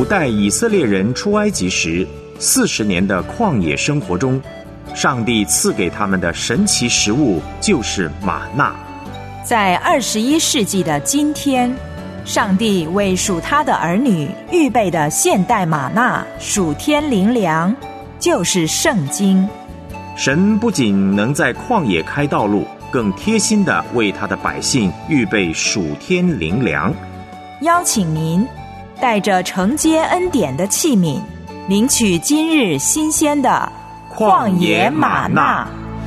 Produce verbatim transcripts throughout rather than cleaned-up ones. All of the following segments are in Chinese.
古代以色列人出埃及时四十年的旷野生活中，上帝赐给他们的神奇食物就是玛纳。 在二十一世纪的今天，上帝为属他的儿女预备的现代玛纳属天灵粮，就是圣经。 神不仅能在旷野开道路，更贴心地为他的百姓预备属天灵粮。 邀请您带着承接恩典的器皿，领取今日新鲜的旷野玛纳。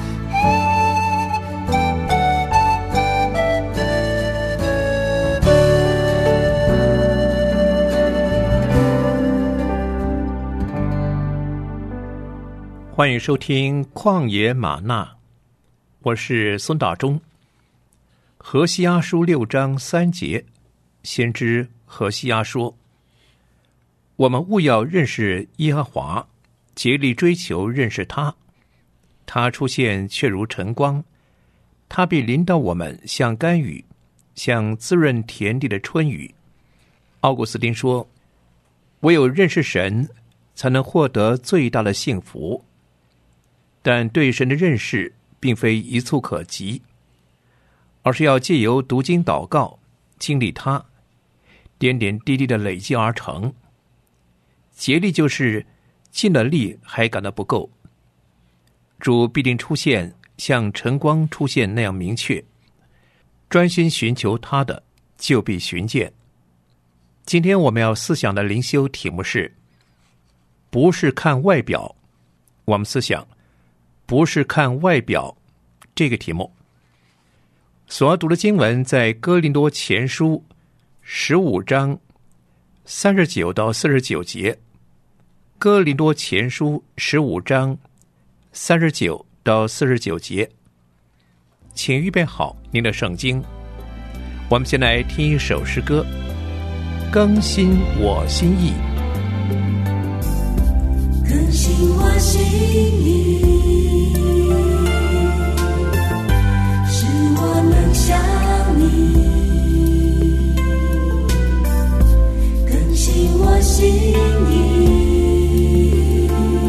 欢迎收听旷野玛纳，我是孙大中。何西阿书六章三节，先知何西阿说：我们务要认识耶和华，竭力追求认识他。他出现却如晨光，他必临到我们像甘雨，像滋润田地的春雨。奥古斯丁说，唯有认识神，才能获得最大的幸福。但对神的认识并非一蹴可及，而是要借由读经祷告，经历它，点点滴滴的累积而成。竭力就是尽了力还感到不够，主必定出现像晨光出现那样明确，专心寻求他的就必寻见。今天我们要思想的灵修题目是不是看外表。我们思想不是看外表这个题目，所要读的经文在哥林多前书十五章三十九到四十九节。哥林多前书十五章三十九到四十九节，请预备好您的圣经。我们先来听一首诗歌，更新我心意。 更新我心意，使我能像你。更新我心意，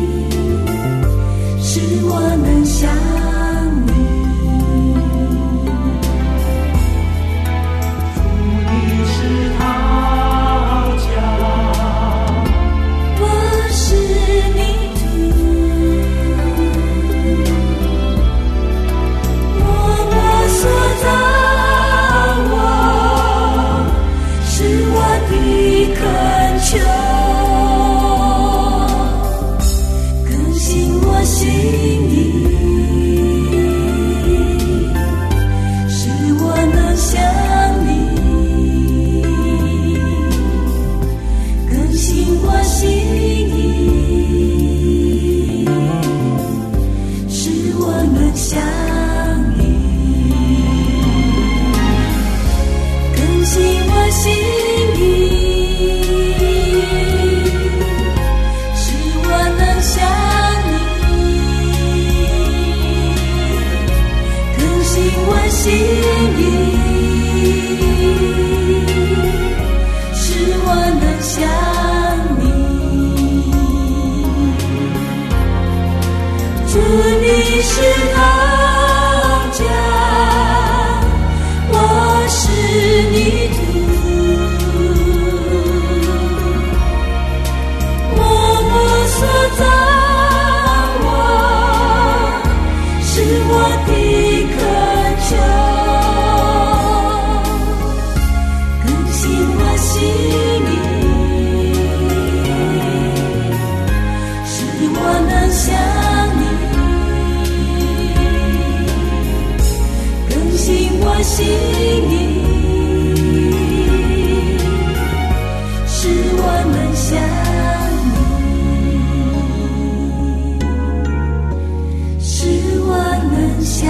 使我能像你。主你是他家，我是你主，我我所造，我是我的恳求。心意，使我能像你。更新我心意，使我能像你。更新我心意，使我能像我心意，使我能像你。主你是他家，我是你主，我我所造，我是我的恳求。更新我心意，使我能像你。更新我心意，使我能像你。使我能像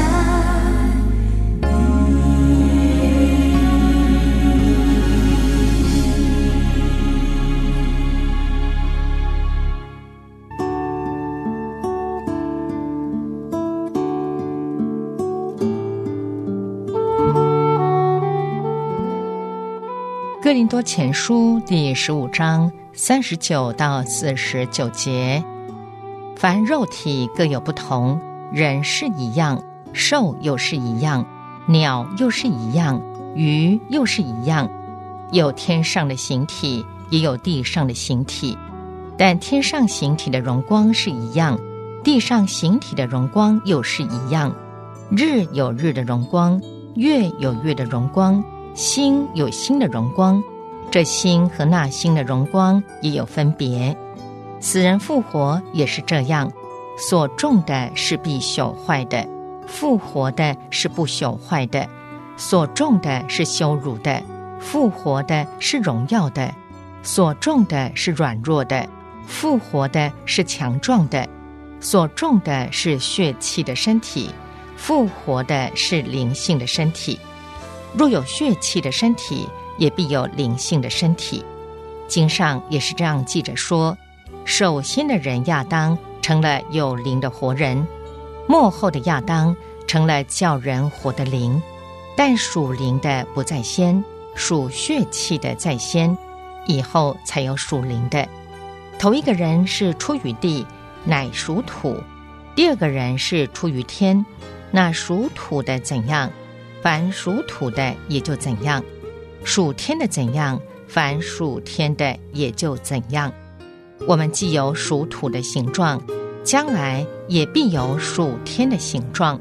哥林多前书第十五章三十九到四十九节。凡肉体各有不同，人是一样，兽又是一样，鸟又是一样，鱼又是一样，有天上的形体，也有地上的形体，但天上形体的荣光是一样，地上形体的荣光又是一样。日有日的荣光，月有月的荣光，星有星的荣光，这星和那星的荣光也有分别。死人复活也是这样，所种的是必朽坏的，复活的是不朽坏的；所种的是羞辱的，复活的是荣耀的；所种的是软弱的，复活的是强壮的；所种的是血气的身体，复活的是灵性的身体。若有血气的身体，也必有灵性的身体。经上也是这样记着说，首先的人亚当成了有灵的活人，末后的亚当成了叫人活的灵。但属灵的不在先，属血气的在先，以后才有属灵的。头一个人是出于地，乃属土；第二个人是出于天，那属土的怎样，凡属土的也就怎样；属天的怎样，凡属天的也就怎样。我们既有属土的形状，将来也必有属天的形状。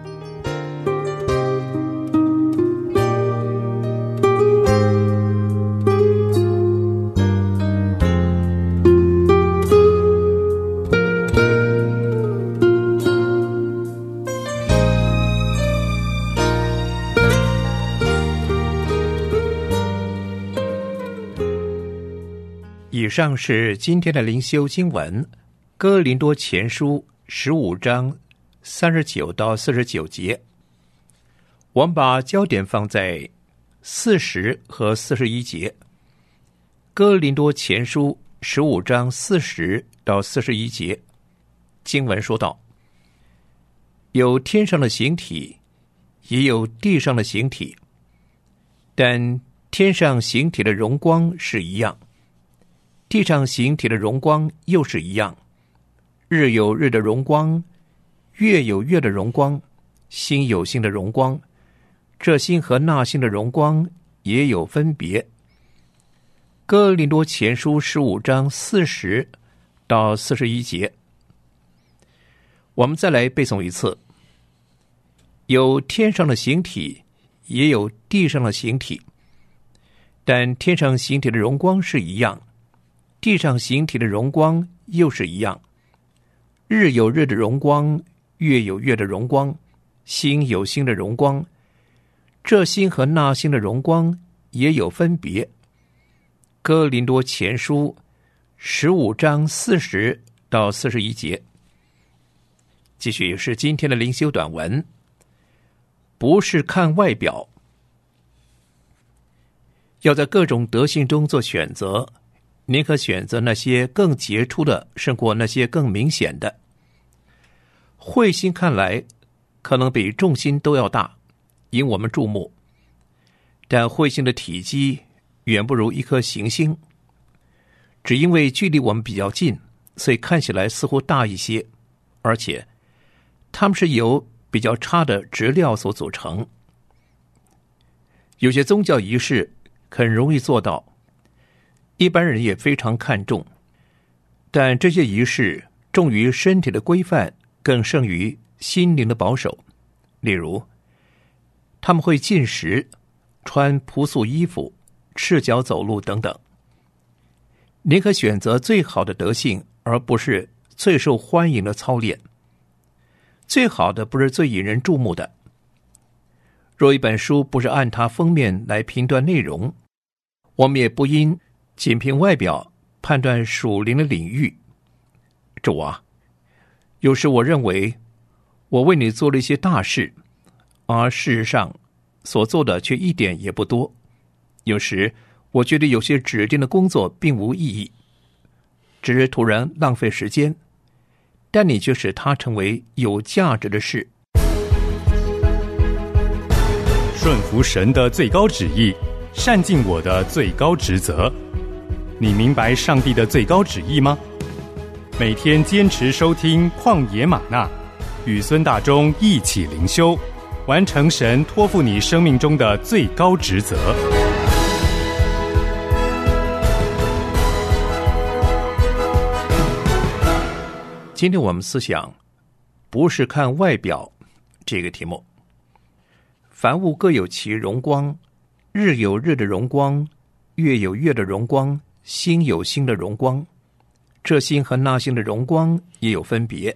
以上是今天的灵修经文，哥林多前书十五章三十九到四十九节。我们把焦点放在四十和四十一节。哥林多前书十五章四十到四十一节，经文说道：有天上的形体，也有地上的形体，但天上形体的荣光是一样，地上形体的荣光又是一样。日有日的荣光，月有月的荣光，星有星的荣光，这星和那星的荣光也有分别。哥林多前书十五章四十到四十一节，我们再来背诵一次。有天上的形体，也有地上的形体，但天上形体的荣光是一样，地上形体的荣光又是一样。日有日的荣光，月有月的荣光，星有星的荣光，这星和那星的荣光也有分别。哥林多前书十五章四十到四十一节。继续是今天的灵修短文，不是看外表，要在各种德性中做选择，宁可选择那些更杰出的，胜过那些更明显的。彗星看来可能比众星都要大，引我们注目，但彗星的体积远不如一颗行星，只因为距离我们比较近，所以看起来似乎大一些，而且它们是由比较差的质料所组成。有些宗教仪式很容易做到，一般人也非常看重，但这些仪式重于身体的规范，更胜于心灵的保守。例如，他们会禁食，穿朴素衣服，赤脚走路等等。宁可选择最好的德性，而不是最受欢迎的操练。最好的不是最引人注目的。若一本书不是按它封面来评断内容，我们也不应仅凭外表判断属灵的领域。主啊，有时我认为我为你做了一些大事，而事实上所做的却一点也不多。有时我觉得有些指定的工作并无意义，只是突然浪费时间，但你却使它成为有价值的事。 顺服神的最高旨意，善尽我的最高职责。 你明白上帝的最高旨意吗？每天坚持收听旷野吗哪，与孙大中一起灵修，完成神托付你生命中的最高职责。 今天我们思想不是看外表这个题目。凡物各有其荣光，日有日的荣光，月有月的荣光，星有星的荣光，这星和那星的荣光也有分别。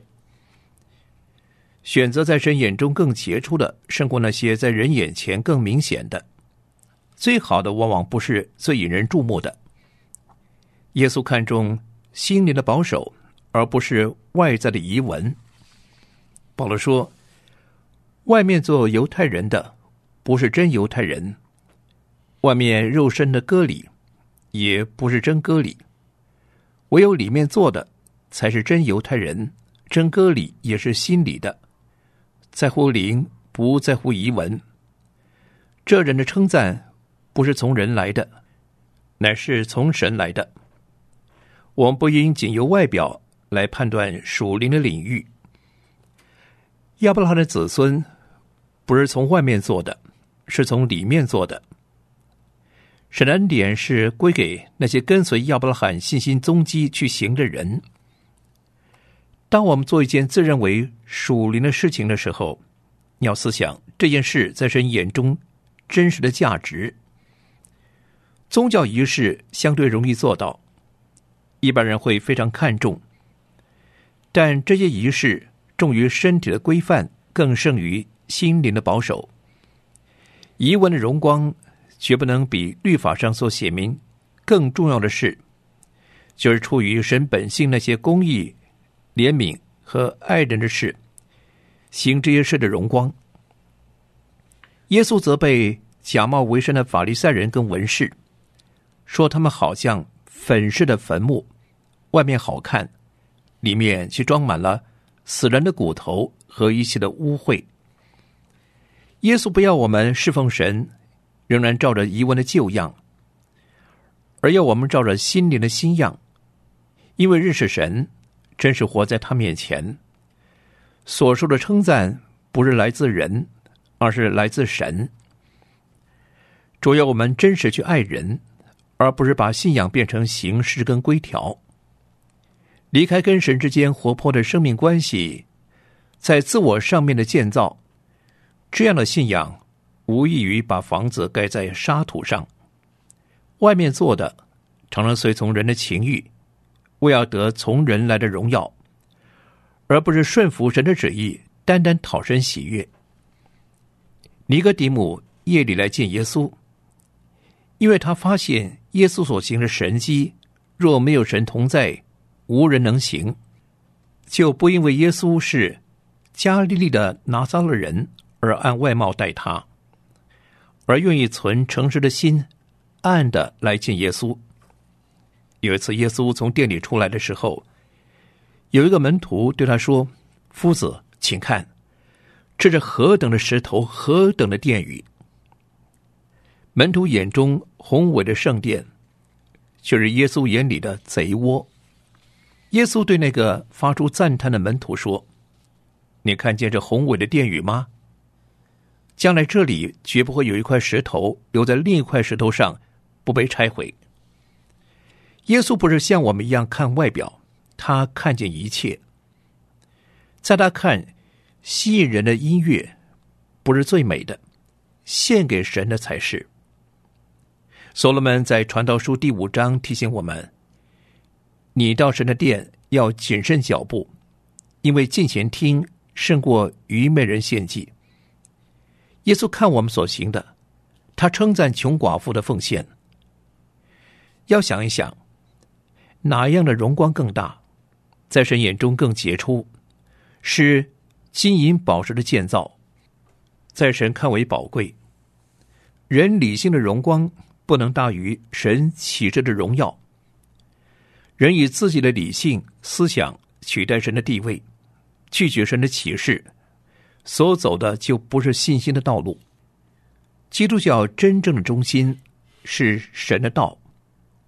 选择在神眼中更杰出的，胜过那些在人眼前更明显的。最好的往往不是最引人注目的。耶稣看重心灵的保守，而不是外在的仪文。保罗说，外面做犹太人的不是真犹太人，外面肉身的割礼也不是真割礼，唯有里面做的才是真犹太人，真割礼也是心里的，在乎灵，不在乎仪文。这人的称赞不是从人来的，乃是从神来的。我们不应仅由外表来判断属灵的领域。亚伯拉罕的子孙不是从外面做的，是从里面做的。神的恩典是归给那些跟随亚伯拉罕信心踪迹去行的人。当我们做一件自认为属灵的事情的时候，你要思想这件事在神眼中真实的价值。宗教仪式相对容易做到，一般人会非常看重，但这些仪式重于身体的规范，更胜于心灵的保守。仪文的荣光绝不能比律法上所写明更重要的事，就是出于神本性那些公义、怜悯和爱人的事，行这些事的荣光。耶稣责备假冒为善的法利赛人跟文士，说他们好像粉饰的坟墓，外面好看，里面却装满了死人的骨头和一切的污秽。耶稣不要我们侍奉神仍然照着仪文的旧样，而要我们照着心灵的新样，因为认识神真是活在他面前。所受的称赞不是来自人，而是来自神。主要我们真实去爱人，而不是把信仰变成形式跟规条。离开跟神之间活泼的生命关系，在自我上面的建造，这样的信仰无异于把房子盖在沙土上。外面做的常常随从人的情欲，为要得从人来的荣耀，而不是顺服神的旨意，单单讨神喜悦。尼哥底母夜里来见耶稣，因为他发现耶稣所行的神迹，若没有神同在，无人能行，就不因为耶稣是加利利的拿撒勒人而按外貌待他，而愿意存诚实的心，暗暗的来见耶稣。有一次耶稣从店里出来的时候，有一个门徒对他说，夫子，请看，这是何等的石头，何等的殿宇。门徒眼中宏伟的圣殿，却是耶稣眼里的贼窝。耶稣对那个发出赞叹的门徒说，你看见这宏伟的殿宇吗？将来这里绝不会有一块石头留在另一块石头上不被拆毁。耶稣不是像我们一样看外表，他看见一切。在他看，吸引人的音乐不是最美的，献给神的才是。所罗门在传道书第五章提醒我们，你到神的殿要谨慎脚步，因为近前听胜过愚昧人献祭。耶稣看我们所行的，他称赞穷寡妇的奉献。要想一想，哪样的荣光更大，在神眼中更杰出，是金银宝石的建造，在神看为宝贵。人理性的荣光不能大于神启示的荣耀。人以自己的理性思想取代神的地位，拒绝神的启示，所走的就不是信心的道路。基督教真正的中心是神的道。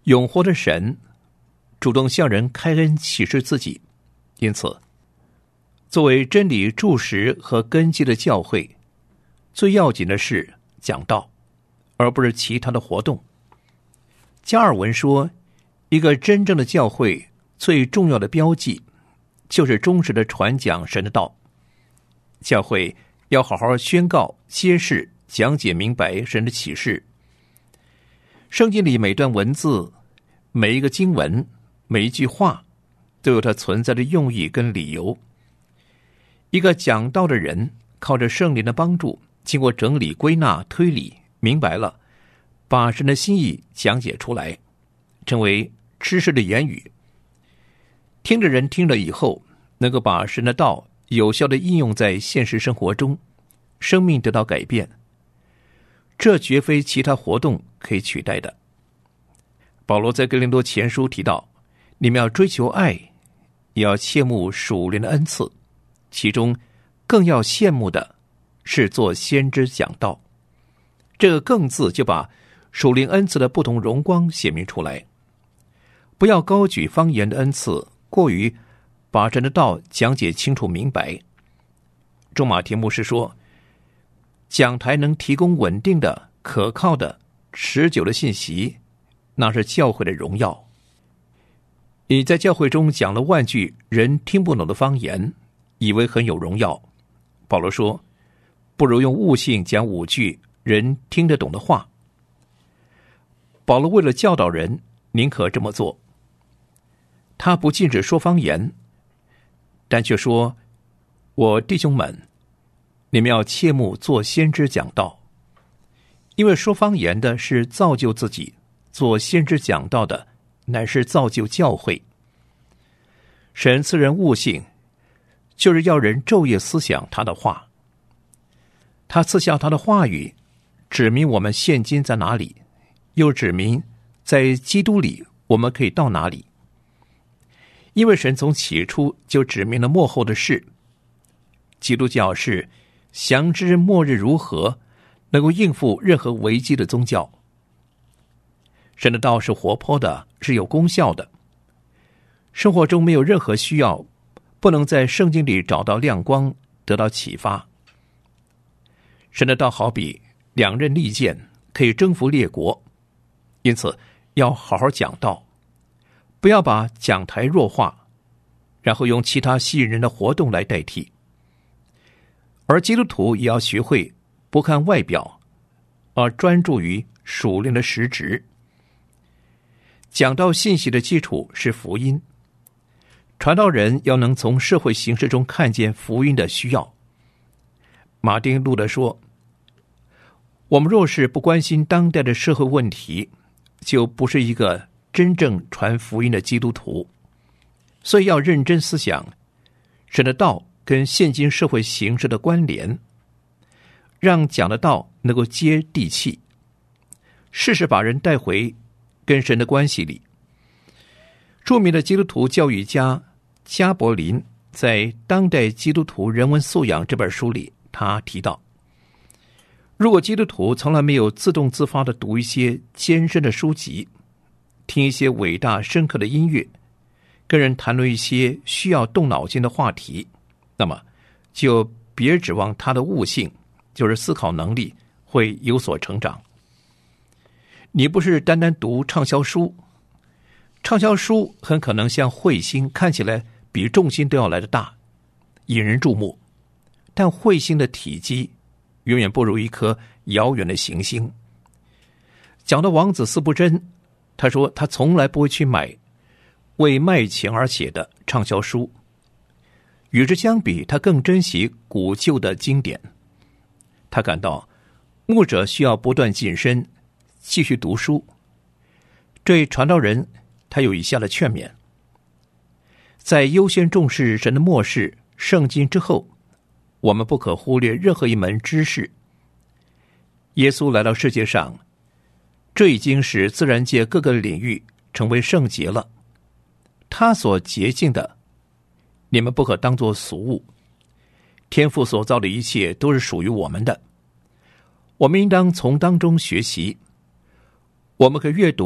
永活的神主动向人开恩启示自己，因此作为真理柱石和根基的教会，最要紧的是讲道，而不是其他的活动。加尔文说，一个真正的教会最重要的标记就是忠实的传讲神的道。教会要好好宣告、揭示、讲解明白神的启示。圣经里每段文字、每一个经文、每一句话都有它存在的用意跟理由。一个讲道的人靠着圣灵的帮助，经过整理、归纳、推理，明白了，把神的心意讲解出来，成为知识的言语。听着人听了以后，能够把神的道有效的应用在现实生活中，生命得到改变，这绝非其他活动可以取代的。保罗在哥林多前书提到，你们要追求爱，也要切慕属灵的恩赐，其中更要羡慕的是做先知讲道。这个更字就把属灵恩赐的不同荣光显明出来。不要高举方言的恩赐，过于把神的道讲解清楚明白。仲马田牧师说，讲台能提供稳定的、可靠的、持久的信息，那是教会的荣耀。你在教会中讲了万句人听不懂的方言，以为很有荣耀。保罗说，不如用悟性讲五句人听得懂的话。保罗为了教导人，宁可这么做。他不禁止说方言，但却说，我弟兄们，你们要切慕做先知讲道。因为说方言的是造就自己，做先知讲道的乃是造就教会。神赐人悟性，就是要人昼夜思想他的话。他赐下他的话语，指明我们现今在哪里，又指明在基督里我们可以到哪里。因为神从起初就指明了末后的事，基督教是详知末日如何，能够应付任何危机的宗教。神的道是活泼的，是有功效的。生活中没有任何需要不能在圣经里找到亮光，得到启发。神的道好比两刃利剑，可以征服列国，因此要好好讲道，不要把讲台弱化，然后用其他吸引人的活动来代替。而基督徒也要学会不看外表，而专注于属灵的实质。讲道信息的基础是福音，传道人要能从社会形势中看见福音的需要。马丁·路德说，我们若是不关心当代的社会问题，就不是一个真正传福音的基督徒。所以要认真思想神的道跟现今社会形势的关联，让讲的道能够接地气，试试把人带回跟神的关系里。著名的基督徒教育家加柏林在《当代基督徒人文素养》这本书里，他提到，如果基督徒从来没有自动自发地读一些艰深的书籍，听一些伟大深刻的音乐，跟人谈论一些需要动脑筋的话题，那么就别指望他的悟性，就是思考能力会有所成长。你不是单单读畅销书，畅销书很可能像彗星，看起来比众星都要来得大，引人注目，但彗星的体积远远不如一颗遥远的行星。讲到王子司布真，他说他从来不会去买为卖钱而写的畅销书，与之相比，他更珍惜古旧的经典。他感到牧者需要不断晋升，继续读书。对传道人，他有以下的劝勉：在优先重视神的默示圣经之后，我们不可忽略任何一门知识。耶稣来到世界上，这已经使自然界各个领域成为圣洁了。他所洁净的，你们不可当作俗物。天父所造的一切都是属于我们的，我们应当从当中学习。我们可阅读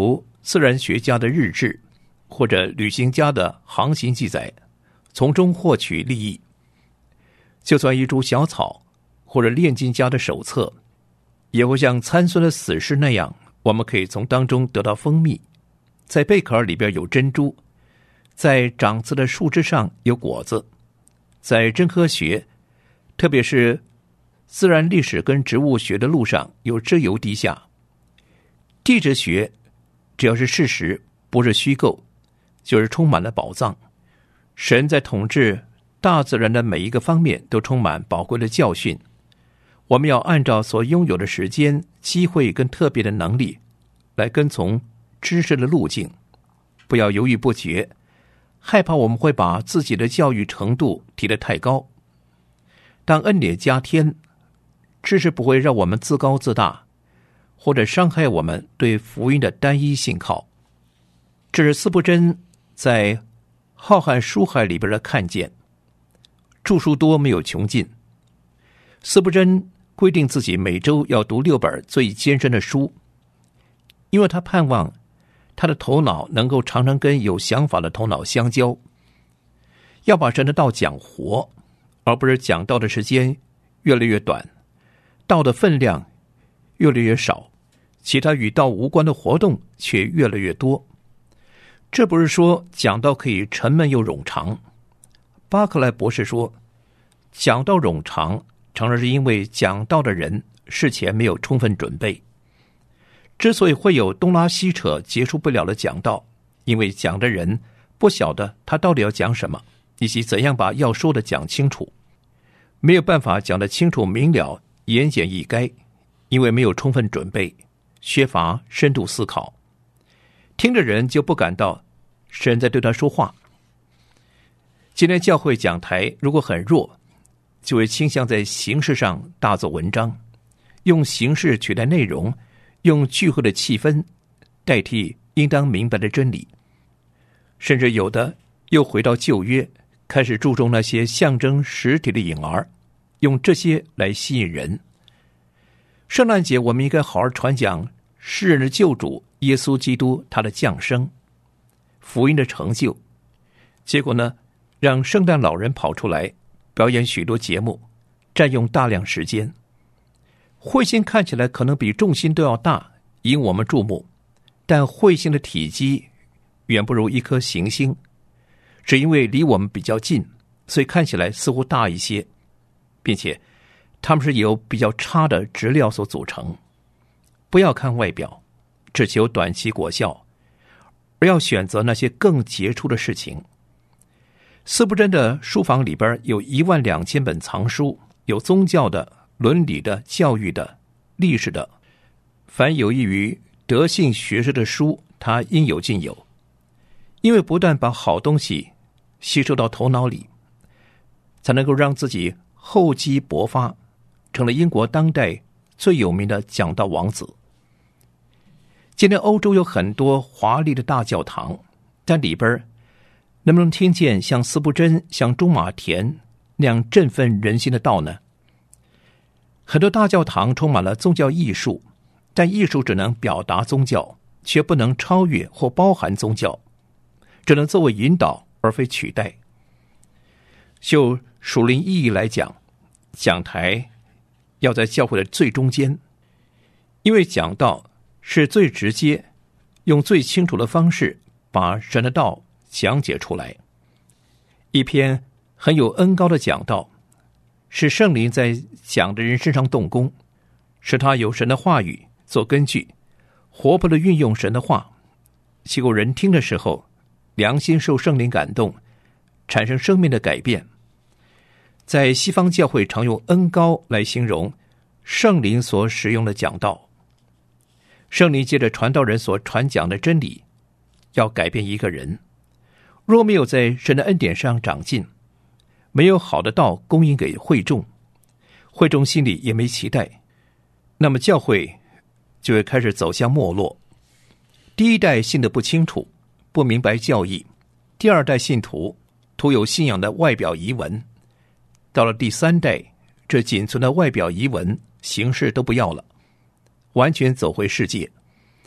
自然学家的日志或者旅行家的航行记载，从中获取利益。就算一株小草或者炼金家的手册，也会像参孙的死尸那样，我们可以从当中得到蜂蜜。在贝壳里边有珍珠，在长刺的树枝上有果子。在真科学，特别是自然历史跟植物学的路上，有脂油滴下。地质学只要是事实，不是虚构，就是充满了宝藏。神在统治大自然的每一个方面都充满宝贵的教训。我们要按照所拥有的时间、机会跟特别的能力来跟从知识的路径，不要犹豫不决，害怕我们会把自己的教育程度提得太高。当恩典加添，知识不会让我们自高自大，或者伤害我们对福音的单一信靠。这是司布真在浩瀚书海里边的看见。著书多没有穷尽，司布真规定自己每周要读六本最艰深的书，因为他盼望他的头脑能够常常跟有想法的头脑相交，要把神的道讲活，而不是讲道的时间越来越短，道的分量越来越少，其他与道无关的活动却越来越多。这不是说讲道可以沉闷又冗长。巴克莱博士说，讲道冗长常常是因为讲道的人事前没有充分准备。之所以会有东拉西扯结束不了的讲道，因为讲的人不晓得他到底要讲什么，以及怎样把要说的讲清楚，没有办法讲得清楚明了、言简意赅，因为没有充分准备，缺乏深度思考，听的人就不感到神在对他说话。今天教会讲台如果很弱，就会倾向在形式上大做文章，用形式取代内容，用聚会的气氛代替应当明白的真理。甚至有的又回到旧约，开始注重那些象征实体的影儿，用这些来吸引人。圣诞节我们应该好好传讲世人的救主耶稣基督他的降生，福音的成就。结果呢，让圣诞老人跑出来表演许多节目，占用大量时间。彗星看起来可能比众星都要大，引我们注目，但彗星的体积远不如一颗行星，只因为离我们比较近，所以看起来似乎大一些，并且它们是由比较差的质料所组成。不要看外表，只求短期果效，而要选择那些更杰出的事情。司布真的书房里边有一万两千本藏书，有宗教的、伦理的、教育的、历史的，凡有益于德性学识的书，他应有尽有。因为不但把好东西吸收到头脑里，才能够让自己厚积薄发，成了英国当代最有名的讲道王子。今天欧洲有很多华丽的大教堂，但里边能不能听见像司布真、像中马田那样振奋人心的道呢？很多大教堂充满了宗教艺术，但艺术只能表达宗教，却不能超越或包含宗教，只能作为引导而非取代。就属灵意义来讲，讲台要在教会的最中间，因为讲道是最直接，用最清楚的方式把神的道讲解出来。一篇很有恩高的讲道，是圣灵在讲的人身上动工，使他有神的话语做根据，活泼的运用神的话，结果人听的时候良心受圣灵感动，产生生命的改变。在西方教会常用恩高来形容圣灵所使用的讲道。圣灵借着传道人所传讲的真理，要改变一个人。若没有在神的恩典上长进，没有好的道供应给会众，会众心里也没期待，那么教会就会开始走向没落。第一代信得不清楚，不明白教义；第二代信徒徒有信仰的外表仪文，到了第三代，这仅存的外表仪文形式都不要了，完全走回世界。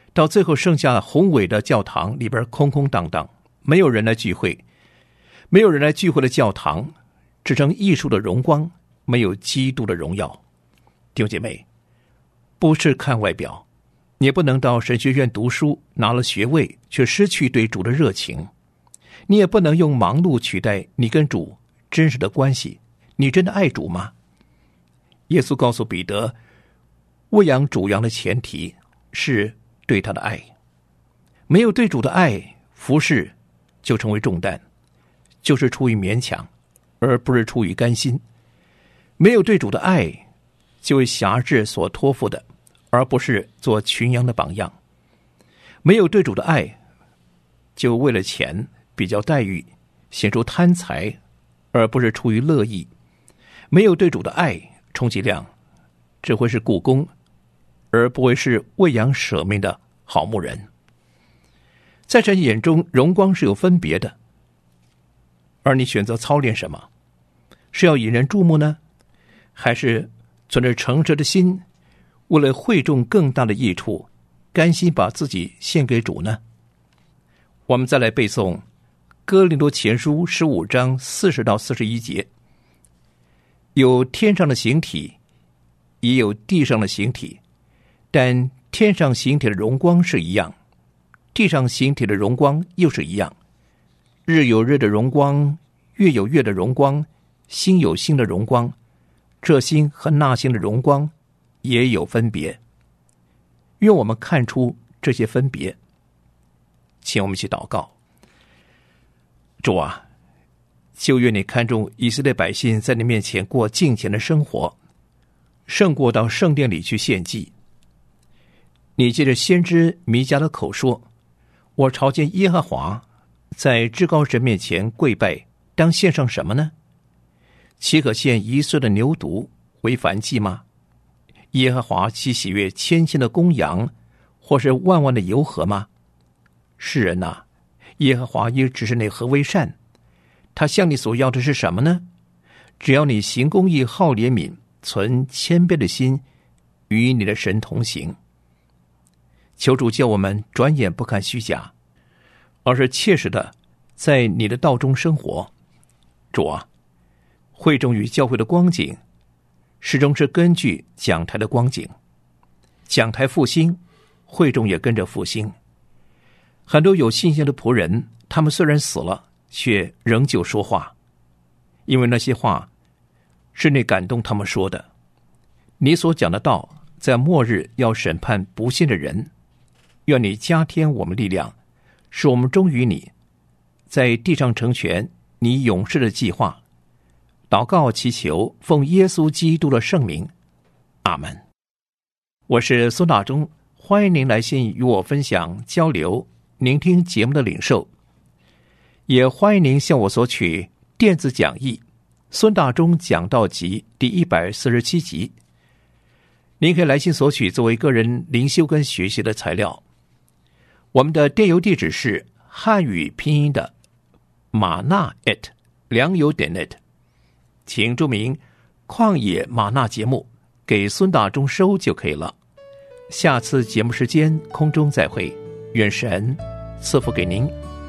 到最后剩下宏伟的教堂里边空空荡荡，没有人来聚会，没有人来聚会的教堂只剩艺术的荣光，没有基督的荣耀。弟兄姐妹，不是看外表，你也不能到神学院读书，拿了学位却失去对主的热情，你也不能用忙碌取代你跟主真实的关系。你真的爱主吗？耶稣告诉彼得，喂养主羊的前提是对他的爱，没有对主的爱，服侍就成为重担，就是出于勉强，而不是出于甘心。没有对主的爱，就为辖制所托付的，而不是做群羊的榜样。没有对主的爱，就为了钱比较待遇，显出贪财，而不是出于乐意。没有对主的爱，充其量只会是雇工，而不会是喂养舍命的好牧人。在神眼中，荣光是有分别的，而你选择操练什么？是要引人注目呢，还是存着诚实的心，为了会众更大的益处，甘心把自己献给主呢？我们再来背诵哥林多前书十五章四十到四十一节。有天上的形体，也有地上的形体，但天上形体的荣光是一样，地上形体的荣光又是一样。日有日的荣光，月有月的荣光，星有星的荣光，这星和那星的荣光也有分别。愿我们看出这些分别。请我们一起祷告。主啊，就愿你看重以色列百姓在你面前过敬虔的生活，胜过到圣殿里去献祭。你借着先知弥迦的口说，我朝见耶和华，在至高神面前跪拜，当献上什么呢？岂可献一岁的牛犊为燔祭吗？耶和华岂喜悦千千的公羊，或是万万的油河吗？世人啊，耶和华也只是那何为善，他向你所要的是什么呢？只要你行公义，好怜悯，存谦卑的心，与你的神同行。求主叫我们转眼不看虚假，而是切实的在你的道中生活。主啊，会众与教会的光景始终是根据讲台的光景，讲台复兴，会众也跟着复兴。很多有信心的仆人，他们虽然死了，却仍旧说话，因为那些话是你感动他们说的。你所讲的道，在末日要审判不信的人。愿你加添我们力量，使我们忠于你，在地上成全你永世的计划。祷告祈求，奉耶稣基督的圣名，阿门。我是孙大中，欢迎您来信与我分享交流聆听节目的领受，也欢迎您向我索取电子讲义孙大中讲道集第一百四十七集。您可以来信索取作为个人灵修跟学习的材料。我们的电邮地址是汉语拼音的玛纳 at 良友点 net， 请注明旷野玛纳节目给孙大中收就可以了。下次节目时间空中再会，愿神赐福给您。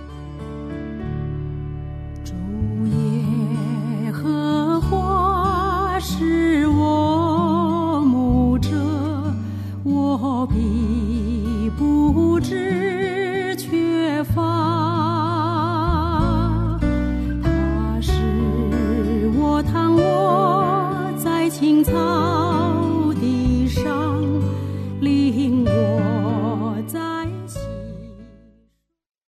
主耶和华是我牧者，我必不致缺乏。他使我躺卧在青草